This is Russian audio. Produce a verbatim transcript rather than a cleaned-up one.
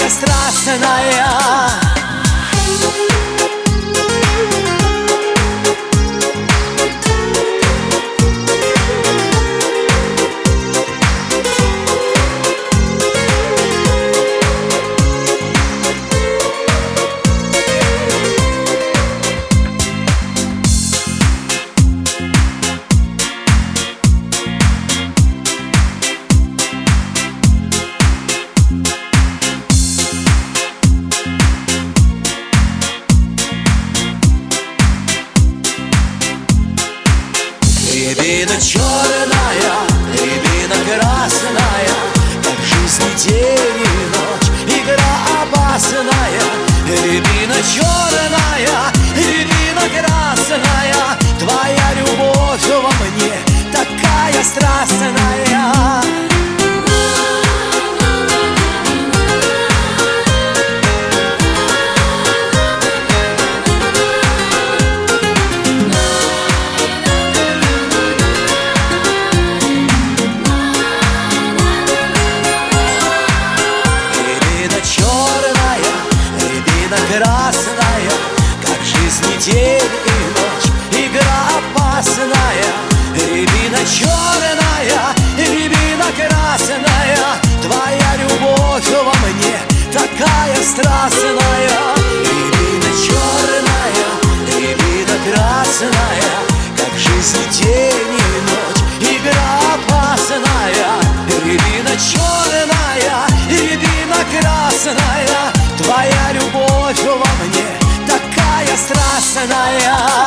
такая страстная. Рябина черная, рябина красная, как жизнь день и ночь, игра опасная. Рябина черная, рябина красная, твоя любовь во мне такая страстная. Красная, как жизнь день и ночь, игра опасная. Рябина черная, рябина красная, твоя любовь во мне такая страстная. Рябина черная, рябина красная, как жизнь день и ночь, игра опасная. Рябина черная, рябина красная, твоя любовь во мне такая страстная.